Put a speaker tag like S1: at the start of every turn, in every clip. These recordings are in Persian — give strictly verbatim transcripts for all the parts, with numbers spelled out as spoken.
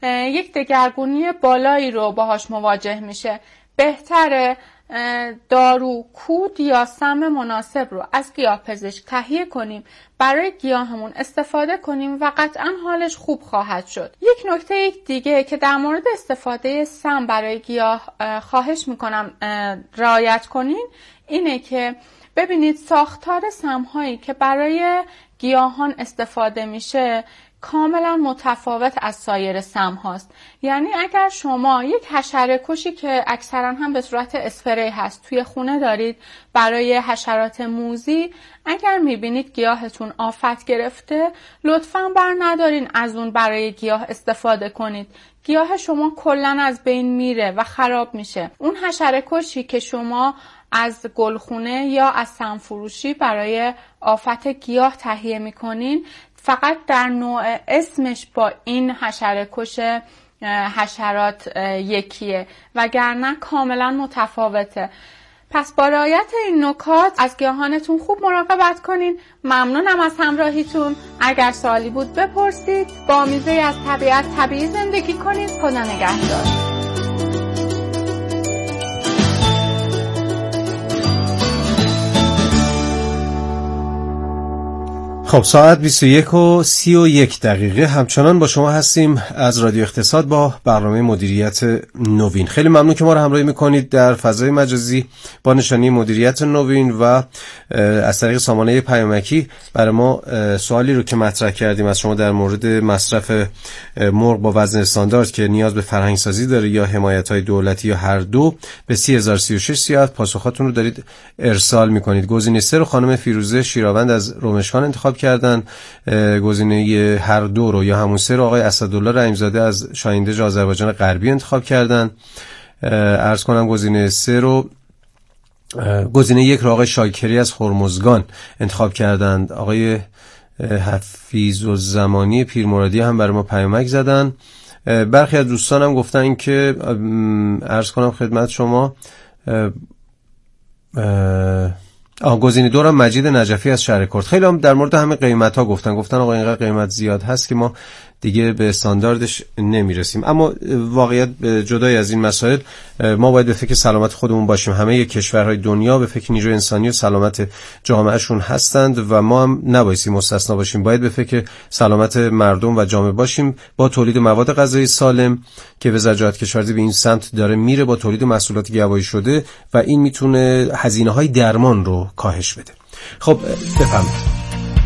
S1: یک دگرگونی بالایی رو باهاش مواجه میشه. بهتره دارو، کود یا سم مناسب رو از گیاهپزشک تهیه کنیم، برای گیاهمون استفاده کنیم و قطعا حالش خوب خواهد شد. یک نکته دیگه که در مورد استفاده سم برای گیاه خواهش میکنم رعایت کنین اینه که ببینید ساختار سم‌هایی که برای گیاهان استفاده میشه کاملا متفاوت از سایر سم هاست. یعنی اگر شما یک حشره کشی که اکثرا هم به صورت اسپری هست توی خونه دارید برای حشرات موذی، اگر میبینید گیاهتون آفت گرفته لطفاً بر ندارین از اون برای گیاه استفاده کنید. گیاه شما کلا از بین میره و خراب میشه. اون حشره کشی که شما از گلخونه یا از سم فروشی برای آفت گیاه تهیه میکنین فقط در نوع اسمش با این حشره کش حشرات یکیه، وگرنه کاملا متفاوته. پس با رعایت این نکات از گیاهانتون خوب مراقبت کنین. ممنونم از همراهیتون. اگر سوالی بود بپرسید. با آمیزه از طبیعت طبیعی زندگی کنید. خدا نگهدار.
S2: خب ساعت بیست و یک و سی و یک دقیقه همچنان با شما هستیم از رادیو اقتصاد با برنامه مدیریت نوین. خیلی ممنون که ما رو همراهی میکنید در فضای مجازی با نشانی مدیریت نوین و از طریق سامانه پیامکی. برای ما سوالی رو که مطرح کردیم از شما در مورد مصرف مرغ با وزن استاندارد که نیاز به فرهنگ سازی داره یا حمایت‌های دولتی یا هر دو، به سی هزار و سی و شش ساعت پاسخاتون رو دارید ارسال میکنید. گزینه سه رو خانم فیروزه شیراوند از رومشخان انتخاب کردن، گزینه هر دو رو یا همون سه رو آقای اسدالله رحیم‌زاده از شاهینده آذربایجان غربی انتخاب کردن. عرض کنم گزینه سه رو گزینه یک رو آقای شاکری از هرمزگان انتخاب کردند. آقای حفیظ الزمانی پیرمرادی هم برای ما پیامک زدن. برخی از دوستان هم گفتن که عرض کنم خدمت شما آه گزینه دو را مجید نجفی از شهر کرد. خیلی هم در مورد همه قیمت ها گفتن گفتن آقا اینقدر قیمت زیاد هست که ما دیگه به استانداردش نمیرسیم. اما واقعیت جدای از این مسائل ما باید به فکر سلامت خودمون باشیم. همه کشورهای دنیا به فکر نیروی انسانی و سلامت جامعهشون هستند و ما هم نبایستی مستثنا باشیم. باید به فکر سلامت مردم و جامعه باشیم با تولید مواد غذایی سالم که وزارت کشاورزی به این سمت داره میره با تولید محصولات گیاهی شده و این میتونه هزینه‌های درمان رو کاهش بده. خب بفرمایید.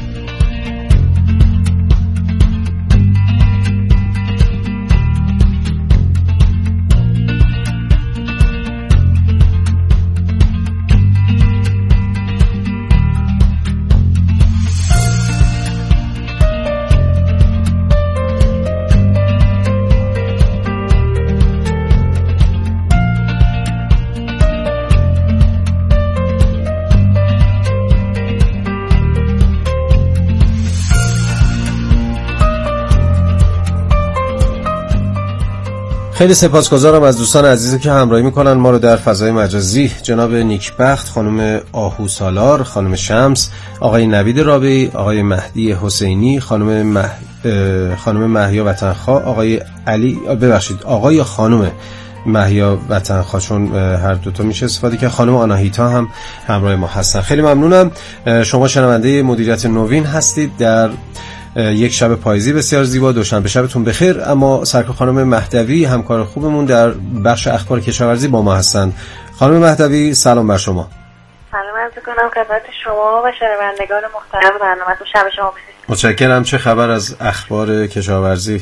S2: خیلی سپاسگزارم از دوستان عزیزی که همراهی میکنن ما رو در فضای مجازی. جناب نیکبخت، خانم آهو سالار، خانم شمس، آقای نوید رابعی، آقای مهدی حسینی، خانم مه... خانم مهیا وطنخواه، آقای علی ببخشید آقای خانم مهیا وطنخواه، چون هر دوتا میشه استفاده که خانم آناهیتا هم همراه ما هستن. خیلی ممنونم. شما شنونده مدیریت نوین هستید در یک شب پاییزی بسیار زیبا. دوشنبه شبتون بخیر. اما سرکار خانم مهدوی همکار خوبمون در بخش اخبار کشاورزی با ما هستند. خانم مهدوی سلام بر شما.
S3: سلام عرض می‌کنم خدمت شما و شنوندگان محترم برنامه‌تون. شب شما بخیر.
S2: متشکرم. چه خبر از اخبار کشاورزی؟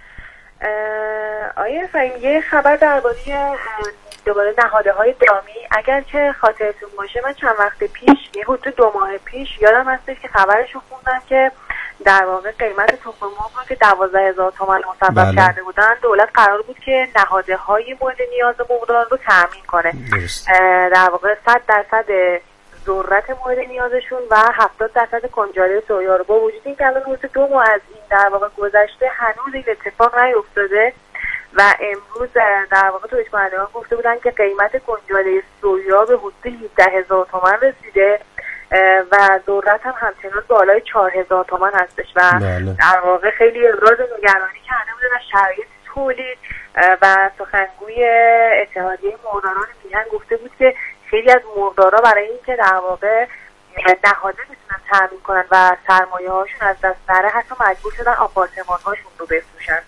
S3: آیه فهیم یه خبر درباره دوباره نهادهای دامی. اگر که خاطرتون باشه من چند وقت پیش یه حدود دو ماه پیش یادم هستش که خبرشو خوندم که در واقع قیمت تخم مرغ رو که دوازده هزار تومان مصوب بله. کرده بودن، دولت قرار بود که نهادهای مورد نیاز مرغداران رو تامین کنه. در واقع صد درصد ذرت مورد نیازشون و هفتاد درصد کنجاله سویا رو. با وجود اینکه الان حدود دو ماه از این در واقع گذشته هنوز این اتفاق نیفتاده و امروز در واقع تولید کنندگان گفته بودن که قیمت کنجاله سویا به حدود هفده هزار تومان رسیده و ذرت هم همچنان بالای چهار هزار تومان هستش و بله. در واقع خیلی ابراز نگرانی کرده بودن از شرایط تولید و سخنگوی اتحادیه مرغداران میهن گفته بود که خیلی از مرغدارا برای اینکه در واقع نهاده بتونن تامین کنن و سرمایه هاشون از دست نره حتی مجبور شدن آپارتمان هاشون رو بفروشن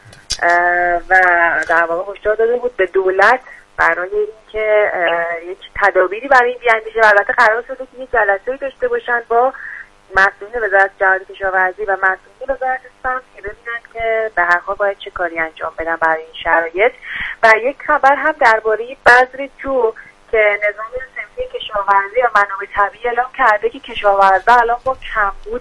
S3: و در واقع هشدار داده بود به دولت برای اینکه یک تدابیری برای این بیاندیشه و البته قرار شده که یک جلسه‌ای داشته باشن با مسئولین وزارت جهاد کشاورزی و مسئولین وزارت سمت که ببینن که به هر حال باید چه کاری انجام بدن برای این شرایط. و یک خبر هم درباره بذر جو که نظام صنفی کشاورزی و منابع طبیعی اعلام کرده که کشاورزا الان با کمبود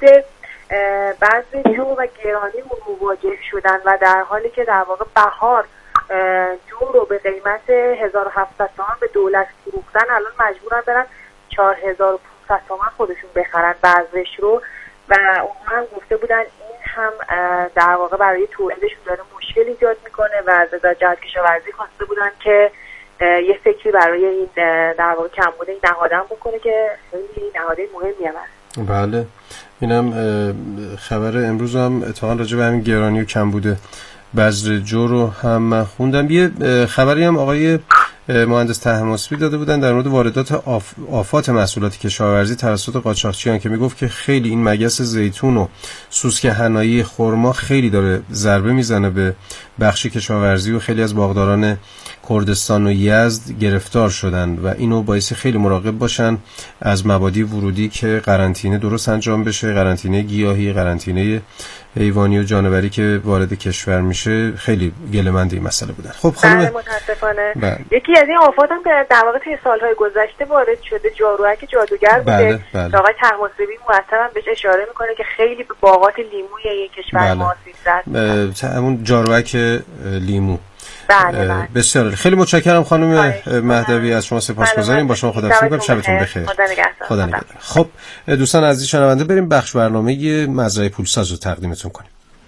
S3: بذر جو و گرانی مواجه شدن و در حالی که در واقع بهار جو رو به قیمت هزار و هفتصد تومان به دولت فروختن الان مجبورن برن چهار هزار و پانصد تومان خودشون بخرن بذرش رو و اونها هم گفته بودن این هم در واقع برای تولیدشون داره مشکل ایجاد میکنه و از وزارت جهاد کشاورزی خواسته بودن که یه فکری برای این در واقع کمبود این نهادم بکنه که خیلی نهاده مهمی هم هست.
S2: بله اینم خبر امروز هم اتفاقا راجع به همین گرانی و کمبود بذر جو رو هم من خوندم. یه خبری هم آقای مهندس طهماسبی داده بودن در مورد واردات آف... آفات محصولات کشاورزی توسط قاچاقچیان که میگفت که خیلی این مگس زیتون و سوسک حنایی خرما خیلی داره ضربه میزنه به بخش کشاورزی و خیلی از باغداران کردستان و یزد گرفتار شدن و اینو باعث خیلی مراقب باشن از مبادی ورودی که قرنطینه درست انجام بشه، قرنطینه گیاهی، قرنطینه حیوانی و جانوری که وارد کشور میشه. خیلی گله‌مند این مسئله بودن. خب خانم
S3: بله متاسفانه بله. یکی از این آفات هم که در واقع طی سالهای گذشته وارد شده جاروک جادوگر بوده.
S2: بله بله.
S3: آقای طهماسبی مرتبا بهش اشاره میکنه که خیلی به باغات لیموی این کشور بله. ما آسیب زد.
S2: همون جاروک لیمو.
S3: بله بله.
S2: بسیار خیلی متشکرم خانم مهدوی، از شما سپاسگزاریم. با شما خداحافظی می‌کنم. شبتون بخیر.
S3: خدا نگهدار.
S2: خدا نگهدار. خب دوستان عزیز شنونده بریم بخش برنامه مزرعه پولساز رو تقدیمتون کنیم.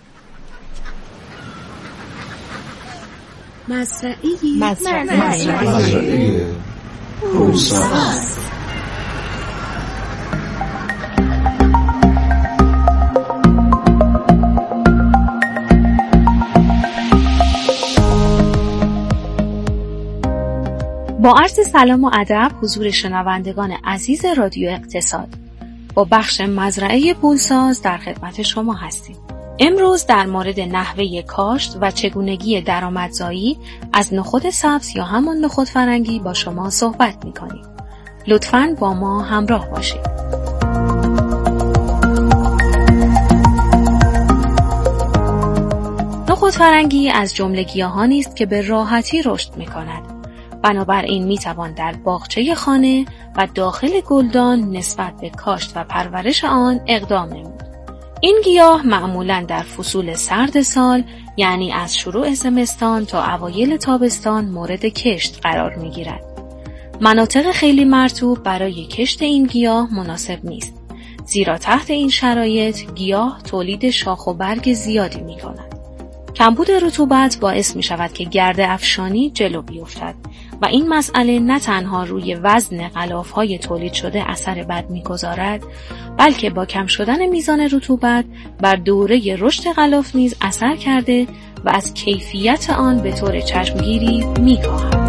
S4: مزرعه مزرعه پولساز. با عرض سلام و ادب حضور شنوندگان عزیز رادیو اقتصاد، با بخش مزرعه پولساز در خدمت شما هستیم. امروز در مورد نحوه کاشت و چگونگی درآمدزایی از نخود سبز یا همان نخود فرنگی با شما صحبت می‌کنیم. لطفاً با ما همراه باشید. نخود فرنگی از جمله گیاهانی است که به راحتی رشد می‌کند. بنابراین میتوان در باغچه خانه و داخل گلدان نسبت به کاشت و پرورش آن اقدام نمود. این گیاه معمولاً در فصول سرد سال، یعنی از شروع زمستان تا اوایل تابستان مورد کشت قرار میگیرد. مناطق خیلی مرطوب برای کشت این گیاه مناسب نیست، زیرا تحت این شرایط گیاه تولید شاخ و برگ زیادی میکند. کمبود رطوبت باعث می شود که گرده افشانی جلو بیفتد و این مسئله نه تنها روی وزن غلاف‌های تولید شده اثر بد می‌گذارد، بلکه با کم شدن میزان رطوبت بر دوره رشد غلاف نیز اثر کرده و از کیفیت آن به طور چشمگیری می‌کاهد.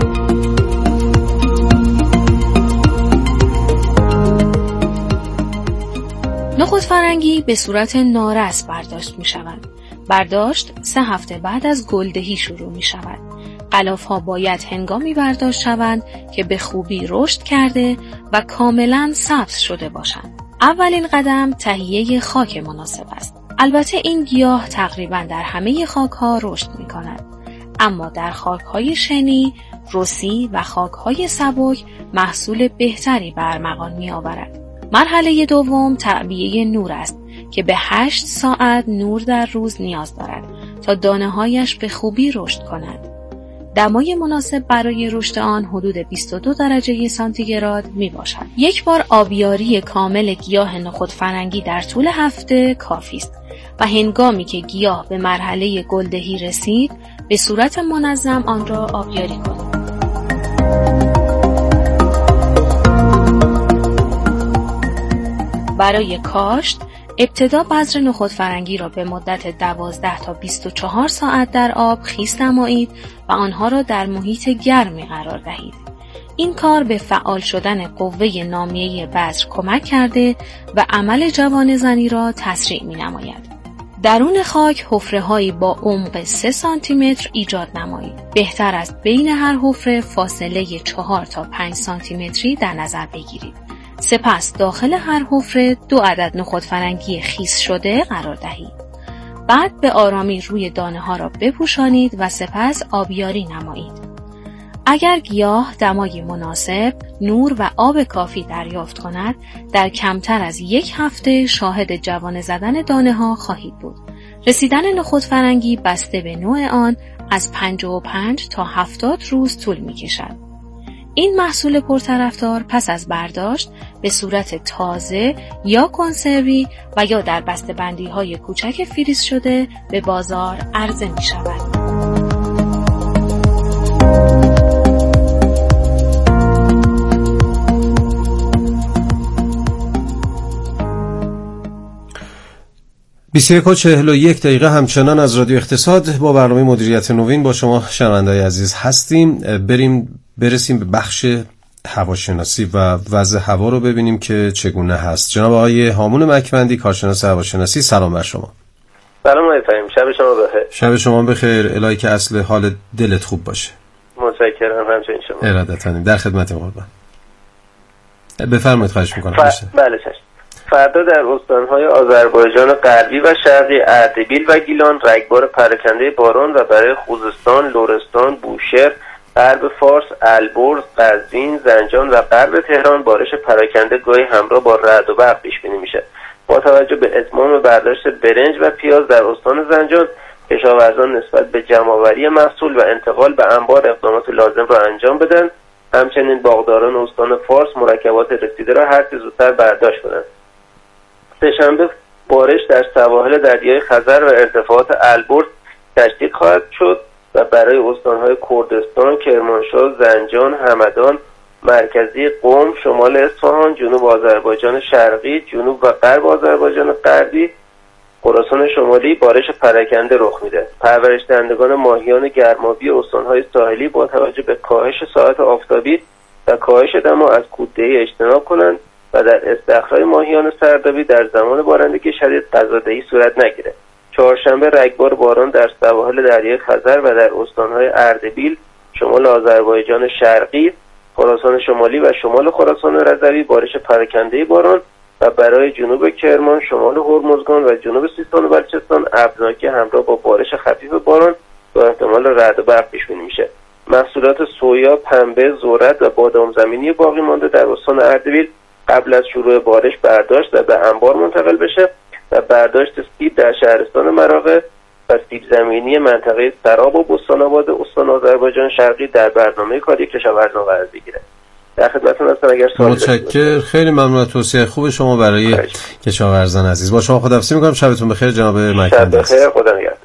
S4: نخود فرنگی به صورت نارس برداشت می‌شود. برداشت سه هفته بعد از گلدهی شروع می شود. غلاف‌ها باید هنگامی برداشت شوند که به خوبی رشد کرده و کاملاً سبز شده باشند. اولین قدم تهیه خاک مناسب است. البته این گیاه تقریباً در همه خاک‌ها رشد می کند. اما در خاک‌های شنی، رسی و خاک‌های سبک محصول بهتری به ارمغان می آورد. مرحله دوم تعبیه نور است که به هشت ساعت نور در روز نیاز دارد تا دانه‌هایش به خوبی رشد کند. دمای مناسب برای رشد آن حدود بیست و دو درجه سانتیگراد می باشد. یک بار آبیاری کامل گیاه نخود فرنگی در طول هفته کافی است و هنگامی که گیاه به مرحله گلدهی رسید به صورت منظم آن را آبیاری کنید. برای کاشت ابتدا بذر نخود فرنگی را به مدت دوازده تا بیست و چهار ساعت در آب خیس نمایید و آنها را در محیط گرمی قرار دهید. این کار به فعال شدن قوه نامیه بذر کمک کرده و عمل جوانه‌زنی را تسریع می‌نماید. درون خاک حفره‌هایی با عمق سه سانتی متر ایجاد نمایید. بهتر است بین هر حفره فاصله چهار تا پنج سانتی متری در نظر بگیرید. سپس داخل هر حفره دو عدد نخود فرنگی خیس شده قرار دهید. بعد به آرامی روی دانه ها را بپوشانید و سپس آبیاری نمایید. اگر گیاه دمای مناسب، نور و آب کافی دریافت کند، در کمتر از یک هفته شاهد جوانه زدن دانه ها خواهید بود. رسیدن نخود فرنگی بسته به نوع آن از پنجاه و پنج تا هفتاد روز طول می کشد. این محصول پرطرفدار پس از برداشت به صورت تازه یا کنسروی و یا در بسته‌بندی های کوچک فریز شده به بازار عرضه می شود.
S2: بیست و یک و چهل و یک دقیقه همچنان از رادیو اقتصاد با برنامه مدیریت نوین با شما شنونده‌های عزیز هستیم. بریم برسیم به بخش هواشناسی و وضع هوا رو ببینیم که چگونه هست. جناب آقای هامون مکوندی کارشناس هواشناسی، سلام بر شما.
S5: سلام آقای فهیم، شب شما بخیر.
S2: شب شما بخیر، الهی که اصل حال دلت خوب باشه.
S5: متشکرم، همچنین شما.
S2: ارادتاً، در خدمت قربان. بفرمایید، خواهش می‌کنم.
S5: ف... بله چشم. فردا در استان‌های آذربایجان غربی و شرقی، اردبیل و گیلان رگبار پراکنده باران و برای خوزستان، لرستان، بوشهر، غرب فارس، البرز، قزوین، زنجان و غرب تهران بارش پراکنده گاهی همراه با رعد و برق پیش بینی میشه. با توجه به اتمام برداشت برنج و پیاز در استان زنجان، کشاورزان نسبت به جمع‌آوری محصول و انتقال به انبار اقدامات لازم را انجام بدن. همچنین باغداران استان فارس مرکبات رسیده را هر چه زودتر برداشت کنند. سه‌شنبه بارش در سواحل دریای خزر و ارتفاعات البرز تشدید خواهد شد و برای استان‌های کردستان، کرمانشاه، زنجان، همدان، مرکزی، قم، شمال اصفهان، جنوب آذربایجان شرقی، جنوب و غرب آذربایجان غربی، خراسان شمالی بارش پراکنده رخ میده. پرورش دهندگان ماهیان گرمابی استان‌های ساحلی با توجه به کاهش ساعت آفتابی و کاهش دما از کوددهی اجتناب کنند و در استخراج ماهیان سردابی در زمان بارندگی شدید غذادهی صورت نگیره. چهارشنبه رگبار باران در سواحل دریای خزر و در استان‌های اردبیل، شمال آذربایجان شرقی، خراسان شمالی و شمال خراسان رضوی بارش پراکنده باران و برای جنوب کرمان، شمال هرمزگان و جنوب سیستان و بلوچستان ابرناکی همراه با بارش خفیف باران با احتمال رعد و برق پیش بینی میشه. محصولات سویا، پنبه، ذرت و بادام زمینی باقی مانده در استان اردبیل قبل از شروع بارش برداشت و به انبار منتقل بشه و برداشت سیب در شهرستان مراغه و سیب زمینی منطقه سراب و بستان‌آباد استان آذربایجان شرقی در برنامه کاری کشاورزان قرار بگیره. در خدمتتون هستم اگر سوالی داشتید.
S2: متشکرم، خیلی ممنون از توصیه خوب شما برای کشاورزان عزیز. با شما خداحافظی می‌کنم. شبتون بخیر جناب مکوندی.
S5: شب بخیر، خدا نگهدار.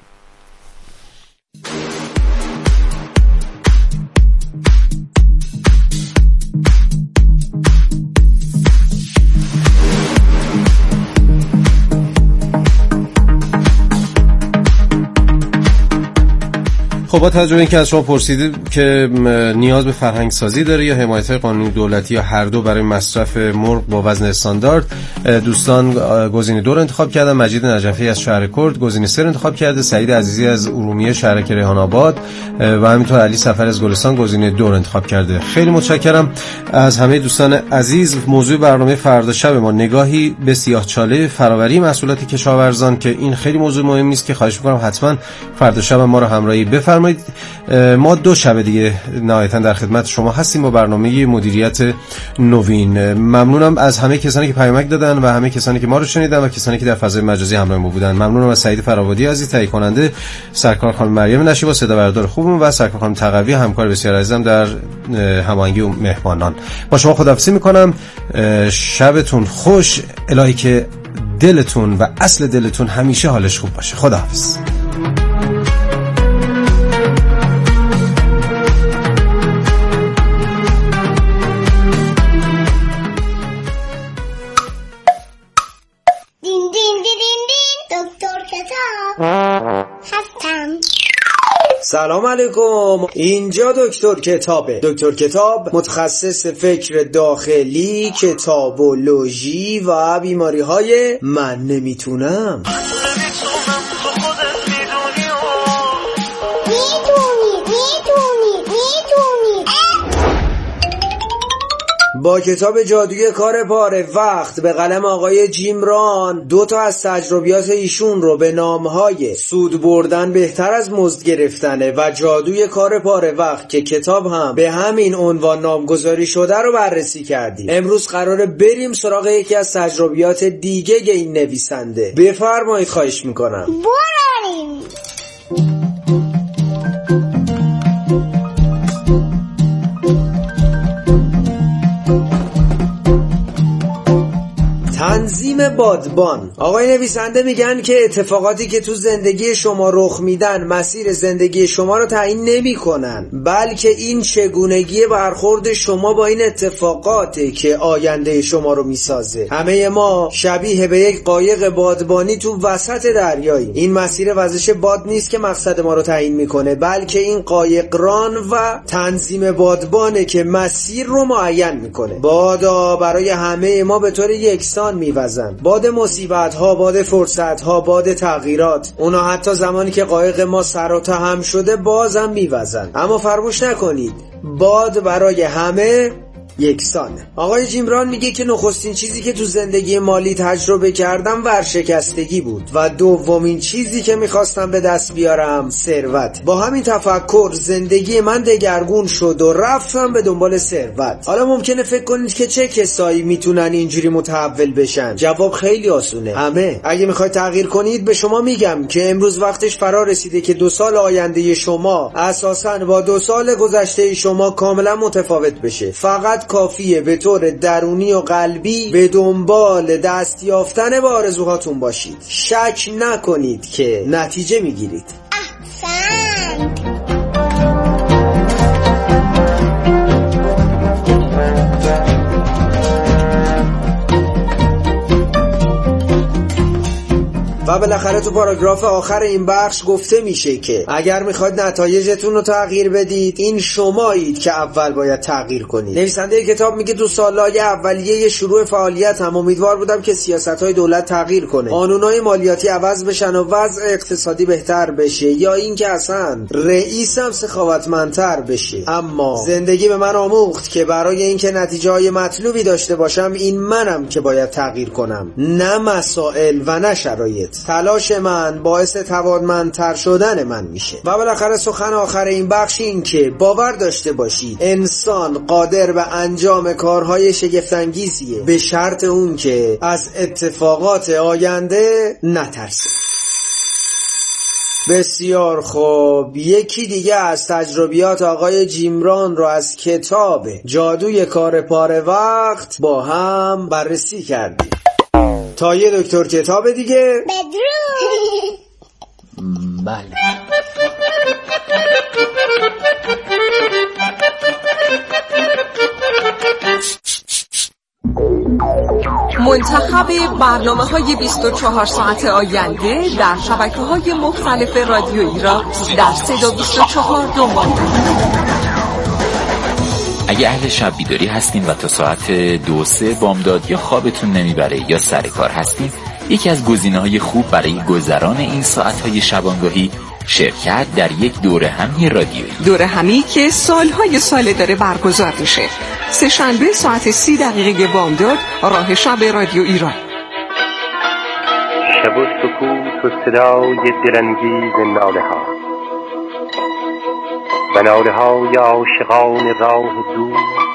S2: خب با توجه به اینکه از شما پرسیدید که نیاز به فرهنگ سازی داره یا حمایت قانونی دولتی یا هر دو برای مصرف مرغ با وزن استاندارد، دوستان گزینه دو رو انتخاب کردن. مجید نجفی از شهر کرد گزینه سه رو انتخاب کرده. سعید عزیزی از ارومیه شهرک ریحان آباد و همینطور علی سفر از گلستان گزینه دو رو انتخاب کرده. خیلی متشکرم از همه دوستان عزیز. موضوع برنامه فردا شب ما نگاهی به سیاهچاله فراوری محصولات کشاورزان که این خیلی موضوع مهمی است که خواهش می‌کنم حتما فردا شب ما رو همراهی بفرمایید. ما دو شب دیگه نهایتاً در خدمت شما هستیم با برنامه مدیریت نوین. ممنونم از همه کسانی که پیامک دادن و همه کسانی که ما رو شنیدن و کسانی که در فضای مجازی همراه ما بودن. ممنونم از سعید فراوادی عزیز تهیه کننده، سرکار خانم مریم نشیبا صدا بردار خوبم و سرکار خانم تقوی همکار بسیار عزیزم در هماهنگی و مهمانان. با شما خداحافظی میکنم. شبتون خوش، الهی که دلتون و اصل دلتون همیشه حالش خوب باشه. خداحافظ.
S6: دین دین دین سلام علیکم. اینجا دکتر کتابه. دکتر کتاب متخصص فکر داخلی، کتابولوژی و بیماری های من نمیتونم. با کتاب جادوی کار پاره وقت به قلم آقای جیم ران دو تا از تجربیات ایشون رو به نامهای سود بردن بهتر از مزد گرفتنه و جادوی کار پاره وقت که کتاب هم به همین عنوان نامگذاری شده رو بررسی کردیم. امروز قراره بریم سراغ یکی از تجربیات دیگه این نویسنده. بفرمایید، خواهش میکنم.
S7: بریم.
S6: تنظیم بادبان. آقای نویسنده میگن که اتفاقاتی که تو زندگی شما رخ میدن مسیر زندگی شما رو تعیین نمی کنن، بلکه این چگونگی برخورد شما با این اتفاقاته که آینده شما رو میسازه. همه ما شبیه به یک قایق بادبانی تو وسط دریایی. این مسیر وزش باد نیست که مقصد ما رو تعیین میکنه، بلکه این قایقران و تنظیم بادبانه که مسیر رو معین میکنه. بادا برای همه ما به طور یکسان میوزن. باد مصیبت ها، باد فرصت ها، باد تغییرات. اونا حتی زمانی که قایق ما سر و ته هم شده بازم میوزن. اما فراموش نکنید باد برای همه یکسانه. آقای جیم ران میگه که نخستین چیزی که تو زندگی مالی تجربه کردم ورشکستگی بود و دومین چیزی که میخواستم به دست بیارم ثروت. با همین تفکر زندگی من دگرگون شد و رفتم به دنبال ثروت. حالا ممکنه فکر کنید که چه کسایی میتونن اینجوری متحول بشن؟ جواب خیلی آسونه، همه. اگه میخواید تغییر کنید به شما میگم که امروز وقتش فرا رسیده که دو سال آینده شما اساساً با دو سال گذشته شما کاملا متفاوت بشه. فقط کافیه به طور درونی و قلبی به دنبال دست یافتن به آرزوهاتون باشید. شک نکنید که نتیجه میگیرید.
S7: احسنت.
S6: و بالاخره تو پاراگراف آخر این بخش گفته میشه که اگر میخواید نتایجتون رو تغییر بدید این شمایید که اول باید تغییر کنید. نویسنده کتاب میگه تو سالهای اولیه شروع فعالیت هم امیدوار بودم که سیاست‌های دولت تغییر کنه، قانون‌های مالیاتی عوض بشن و وضع اقتصادی بهتر بشه، یا اینکه اصلا رئیسم سخاوتمندتر بشه. اما زندگی به من آموخت که برای اینکه نتیجه‌های مطلوبی داشته باشم این منم که باید تغییر کنم، نه مسائل و نه شرایط. تلاش من باعث توانمندتر شدن من میشه. و بالاخره سخن آخر این بخش این که باور داشته باشید انسان قادر به انجام کارهای شگفت‌انگیزیه، به شرط اون که از اتفاقات آینده نترسه. بسیار خوب، یکی دیگه از تجربیات آقای جیم ران رو از کتاب جادوی کار پاره وقت با هم بررسی کردیم. تا یه دکتر کتاب دیگه.
S7: بدرود.
S6: بله.
S8: منتخب برنامه‌های بیست و چهار ساعت آینده در شبکه‌های مختلف رادیویی را در صدا بیست و چهار دنبال کنید.
S9: اگه اهل شب بیداری هستین و تا ساعت دو سه بامداد یا خوابتون نمیبره یا سر کار هستین، یکی از گزینه‌های خوب برای گذران این ساعت‌های شبانگاهی شرکت در یک دوره همی رادیویی.
S8: دوره همی که سالهای ساله داره برگزار میشه. سه شنبه ساعت سی دقیقه بامداد، راه شب رادیو ایران.
S5: شب و سکوت و صدای دلانگیز ناله ها و ناله های عاشقان راه دور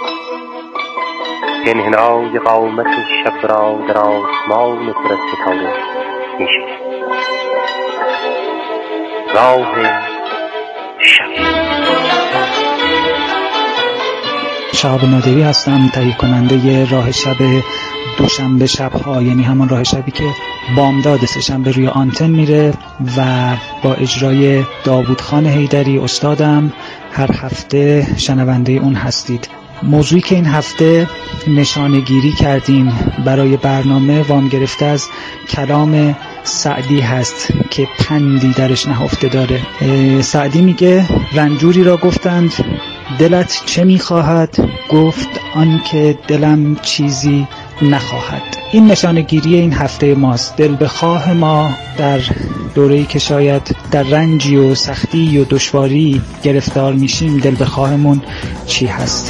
S5: که انحنای قامت شب را در آسمان پر از ستاره میشه. راه شب.
S10: شهاب نادری هستم، تهیه کننده راه شب دوشنبه شب‌ها، یعنی همون راه شبی که بامداد سه شنبه روی آنتن میره و با اجرای داوود خان حیدری استادم هر هفته شنونده اون هستید. موضوعی که این هفته نشانه‌گیری کردیم برای برنامه وام گرفته از کلام سعدی هست که پندی درش نهفته داره. سعدی میگه رنجوری را گفتند دلت چه میخواهد؟ گفت آن که دلم چیزی نخواهد. این نشانه‌گیری این هفته ماست. دل بخواه ما در دوره‌ای که شاید در رنجی و سختی و دشواری گرفتار میشیم، دل بخواهمون چی هست؟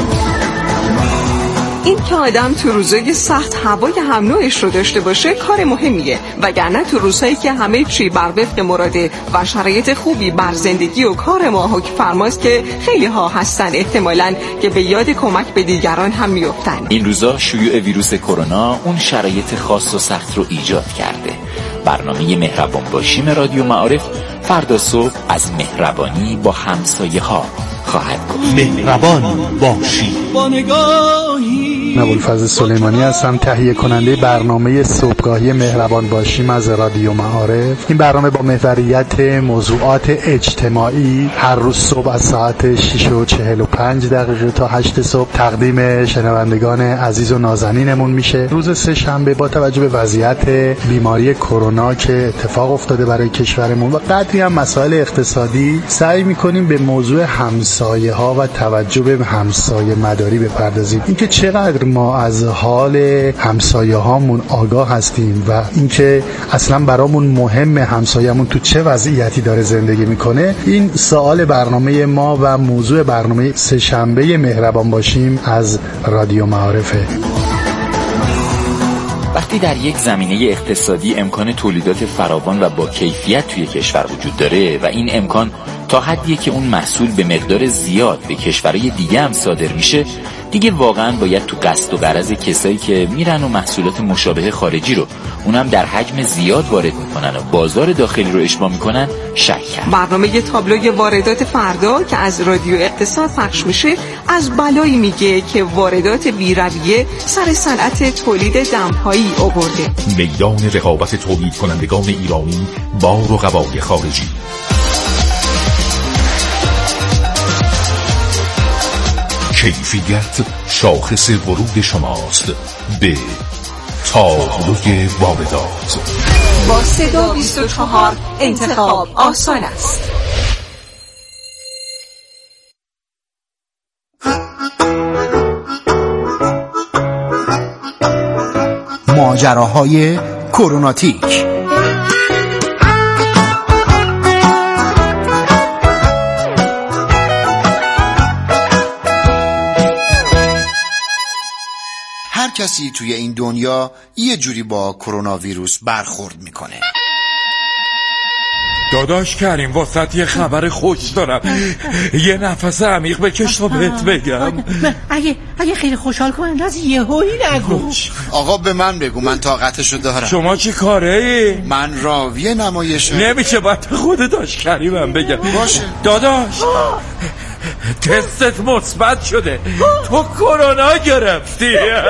S8: این که آدم تو روزای سخت هوای هم نوعش رو داشته باشه کار مهمیه، وگرنه تو روزهایی که همه چی بر وفق مراده و شرایط خوبی بر زندگی و کار ما حکم فرماست که خیلی ها هستن احتمالاً که به یاد کمک به دیگران هم میافتن.
S9: این روزا شیوع ویروس کرونا اون شرایط خاص و سخت رو ایجاد کرده. برنامه مهربان باشیم رادیو معارف فردا صبح از مهربانی با همسایه ها خواهد گفت.
S11: مهربان باشی با نگاهی.
S12: ابوالفضل سلیمانی هستم، تهیه کننده برنامه صبحگاهی مهربان باشیم از رادیو معارف. این برنامه با محوریت موضوعات اجتماعی هر روز صبح از ساعت شش و چهل و پنج دقیقه تا هشت صبح تقدیم شنوندگان عزیز و نازنینمون میشه. روز سه شنبه با توجه به وضعیت بیماری کرونا که اتفاق افتاده برای کشورمون و قدری هم مسائل اقتصادی، سعی میکنیم به موضوع همسایه ها و توجه به همسایه مداری بپردازیم. اینکه چقدر ما از حال همسایه هامون آگاه هستیم و اینکه اصلا برامون مهم همسایه‌مون تو چه وضعیتی داره زندگی میکنه، این سوال برنامه ما و موضوع برنامه سه شنبه مهربان باشیم از رادیو معارفه.
S9: وقتی در یک زمینه اقتصادی امکان تولیدات فراوان و با کیفیت توی کشور وجود داره و این امکان تا حدیه که اون محصول به مقدار زیاد به کشورهای دیگه هم صادر میشه، دیگه واقعا باید تو قصد و غرض کسایی که میرن و محصولات مشابه خارجی رو اونم در حجم زیاد وارد میکنن و بازار داخلی رو اشباع میکنن شک کرد.
S8: برنامه تابلوی واردات فردا که از رادیو اقتصاد پخش میشه از بلایی میگه که واردات بی‌رویه سر صنعت تولید دمپایی آورده.
S11: میدان رقابت تولید کنندگان ایرانی با رقبای خارجی. کیفیت شاخص ورود شماست به تابلوی واردات.
S8: با صدا بیست و چهار انتخاب آسان است.
S11: ماجراهای کروناتیک.
S13: هر کسی توی این دنیا یه جوری با کرونا ویروس برخورد میکنه.
S14: داداش کریم واسط یه خبر خوش دارم. یه نفس عمیق بکش تا بهت بگم.
S15: اگه اگه خیلی خوشحال کننده از یهویی نگو.
S13: آقا به من بگو، من طاقتشو دارم.
S14: شما چی کاره ای؟
S13: من راوی نمایشم.
S14: نمیشه، باید خود داش کریمم بگم.
S13: باشه
S14: داداش تستت مثبت شده، تو کرونا گرفتی.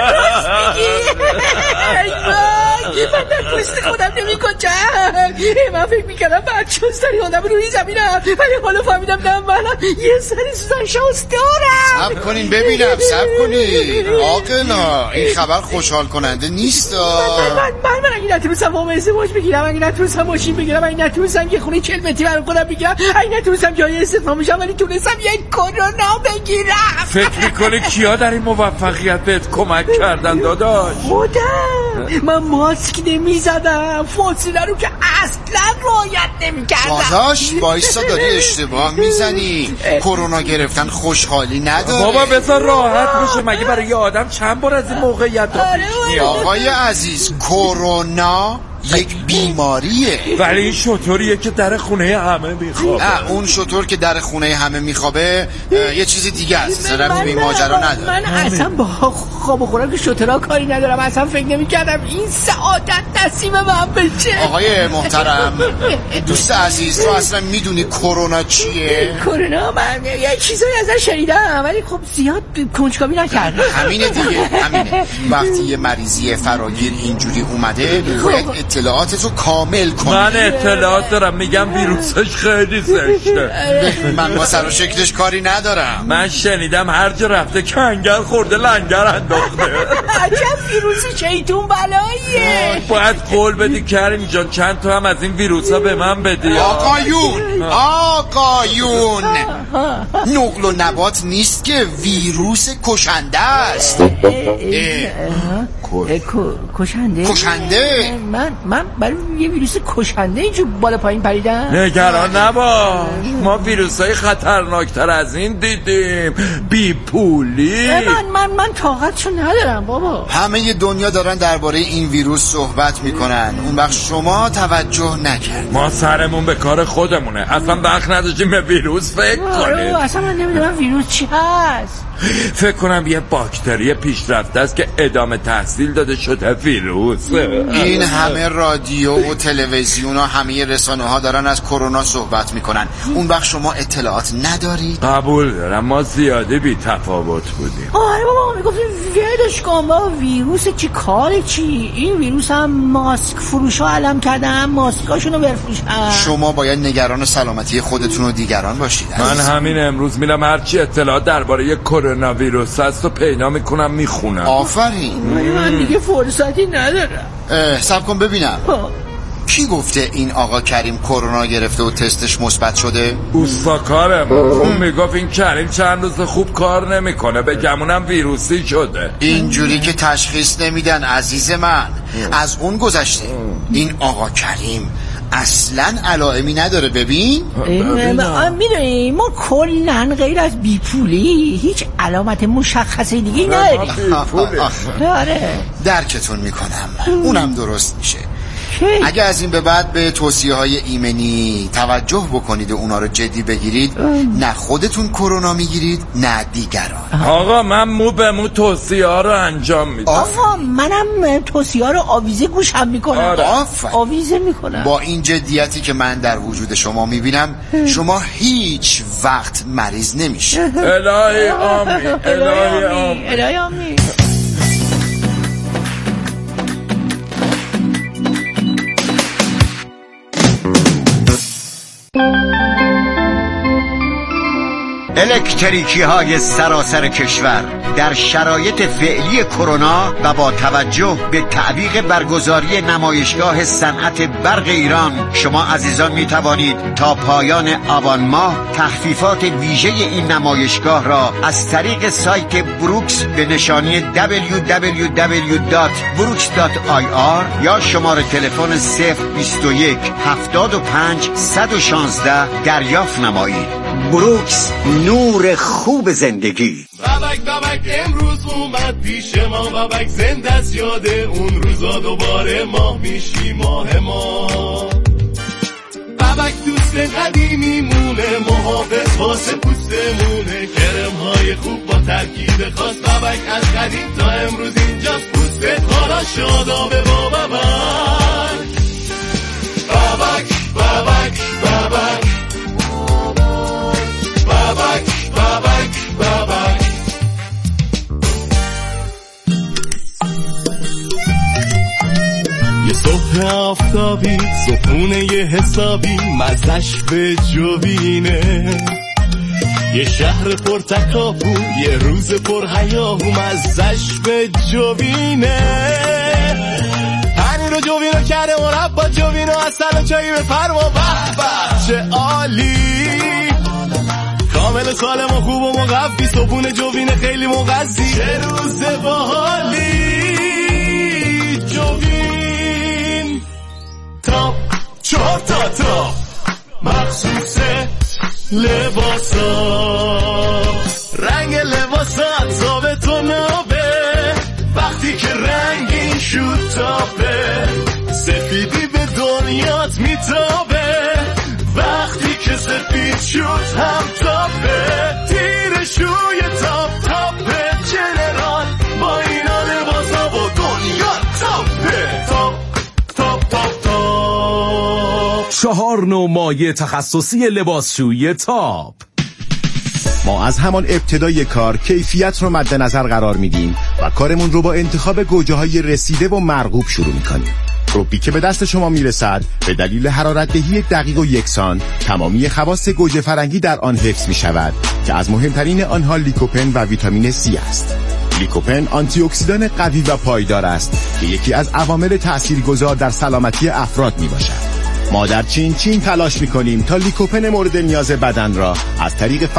S15: من پوست خودم نمی کنم. من فکر میکردم بچه هستری آدم روی زمینم، ولی حالا فهمیدم نه، منم یه سری سوزن شانس دارم.
S13: صبر کنین ببینم، صبر کنین آقلا، این خبر خوشحال کننده نیست.
S15: من من من اگه نتونستم وام ازدواج بگیرم، اگه نتونستم ماشین بگیرم، اگه نتونستم یه خونه چهل متری برای خودم بگیرم، اگه نتونستم جای استثنا میشم، ولی تونستم یک کرونا بگیرم.
S14: فکر میکنی کیا در این موفقیت بهت کمک کردن داداش؟
S15: خودم. من ماسک نمیزدم، فاصله رو که اصلا رعایت نمیکردم.
S13: داداش وایسا، داری اشتباه میزنی. کرونا گرفتن خوشحالی نداره.
S14: بابا بذار راحت بشه، مگه برای یه آدم چند بار از این موقعیت ها پیش میاد؟
S13: آقای عزیز، کرونا یک بیماریه،
S14: ولی این شطوریه که در خونه همه میخوابه.
S13: نه، اون شطور که در خونه همه میخوابه یه چیز دیگه است، ربطی به این ماجرا نداره.
S15: من اصلا با خواب و خوراک شطورا کاری ندارم، اصلا فکر نمی‌کردم این سعادت نصیب من بشه.
S13: آقای محترم، دوست عزیز، تو اصلا میدونی کرونا چیه؟
S15: کرونا من یه چیزایی ازش شنیدم، ولی خب زیاد کنجکاوی نکردم.
S13: همینه دیگه، همینه. وقتی یه مریضی فراگیر اینجوری اومده، باید اطلاعاتتو کامل کن.
S14: من اطلاعات دارم، میگم ویروسش خیلی زشته.
S13: من با سر و شکلش کاری ندارم.
S14: من شنیدم هر جا رفته کنگر خورده لنگر انداخته.
S15: عجب ویروسی شیطون بلاییه.
S14: باید قول بدی کریم جان چند تا هم از این ویروسا به من بدی.
S13: آقایون آقایون نقل و نبات نیست که ویروس کشنده است.
S15: کشنده؟
S13: کشنده؟
S15: من من برای یه ویروس کشنده اینجور بالا پایین پریدم.
S14: نگران نباش، ما ویروسای خطرناکتر از این دیدیم. بی پولی.
S15: من من من طاقتشو ندارم بابا.
S13: همه دنیا دارن درباره این ویروس صحبت میکنن، اون وقت شما توجه نکرد.
S14: ما سرمون به کار خودمونه، اصلا وقت نداشتیم به ویروس فکر کنیم.
S15: اصلا من نمیدونم ویروس چی هست.
S14: فکر کنم یه باکتری پیشرفته است که ادامه تحصیل داده شده ویروس.
S13: این همه رادیو و تلویزیون و همه رسانه ها دارن از کرونا صحبت میکنن، اون وقت شما اطلاعات ندارید؟
S14: قبول دارم ما زیاده بی تفاوت بودیم.
S15: آره بابا میگفتیم ویدش کن با ویروس چی کار چی؟ این ویروس هم ماسک فروشا علم کردن، ماسکاشونو بفروشن.
S13: شما باید نگران سلامتی خودتون و دیگران باشید.
S14: من همین امروز میرم هرچی اطلاعات درباره کرونا ویروس هست و پیدا میکنم میخونم.
S13: آفرین.
S15: من دیگه فرصتی ندارم.
S13: صبر کن ببینم کی گفته این آقا کریم کرونا گرفته و تستش مثبت شده؟
S14: اوستاکارم اون میگفت این کریم چند روز خوب کار نمیکنه، به گمونم ویروسی شده.
S13: اینجوری که تشخیص نمیدن عزیز من. از اون گذشته این آقا کریم اصلا علائمی نداره. ببین
S15: میدونی ما کلن غیر از بیپولی هیچ علامت مشخصی دیگه نداریم.
S13: داره درکتون میکنم، اونم درست میشه. اگه از این به بعد به توصیه های ایمنی توجه بکنید و اونا رو جدی بگیرید، نه خودتون کرونا میگیرید نه دیگران.
S14: آقا من مو به مو توصیه ها رو انجام میدم.
S15: آقا منم توصیه ها رو آویزه گوشم میکنم.
S13: آفرین.
S15: آویزه میکنم.
S13: با این جدیتی که من در وجود شما میبینم شما هیچ وقت مریض نمیشه.
S14: الهی آمین. الهی آمین.
S15: الهی آمین.
S16: الکتریکی های سراسر کشور در شرایط فعلی کرونا و با توجه به تعویق برگزاری نمایشگاه صنعت برق ایران، شما عزیزان می توانید تا پایان آبان ماه تخفیفات ویژه این نمایشگاه را از طریق سایت بروکس به نشانی دبلیو دبلیو دبلیو دات بروکس دات آی آر یا شماره تلفن صفر بیست و یک هفتاد و پنج صد و شانزده دریافت نمایید. بروکس، نور خوب زندگی.
S17: بابک بابک امروز اومد پیش ما، بابک زنده است یاد اون روزا، دوباره ماه میشی ماه ما. بابک دوست قدیمی مونه، محافظ واسه پوستمونه، کرم های خوب با ترکیب خاص. بابک از قدیم تا امروز اینجاست، پوستت حالا شادابه با بابک. بابک بابک بابک بابک بابک بابک. یه صبح آفتابی، صبحونه یه حسابی، مزش به جوینه. یه شهر پر تکاپو، یه روز پر هیاهو، مزش به جوینه. پنیر و جوینو کرده مربا، جوینو اصل و چایی بفرما. به به چه عالی، کامل سالم و خوب و مقفی، صبحونه جوینه خیلی مغذی. چه روز باحالی جوین، تاپ چهار تا تاپ مخصوص لباسا، رنگ لباسات ثابت و نابه، وقتی که رنگین شد تاپه، سفیدی به دنیات میتابه، وقتی که سفید شد هم تاپه، تیر شوی تاپ تاپه، جنرال با اینا لباسا و دنیا تاپه، تاپ تاپ تاپ تاپ.
S11: چهار نوع مایع تخصصی لباسشویی تاپ.
S18: ما از همان ابتدای کار کیفیت رو مد نظر قرار میدیم و کارمون رو با انتخاب گوجه‌های رسیده و مرغوب شروع میکنیم. روبی که به دست شما میرسد به دلیل حرارت‌دهی دقیق و یکسان تمامی خواص گوجه فرنگی در آن حفظ می شود که از مهمترین آنها لیکوپن و ویتامین سی است. لیکوپن آنتی اکسیدان قوی و پایدار است که یکی از عوامل تاثیرگذار در سلامتی افراد می باشد. ما در چین چین تلاش می کنیم تا لیکوپن مورد نیاز بدن را از طریق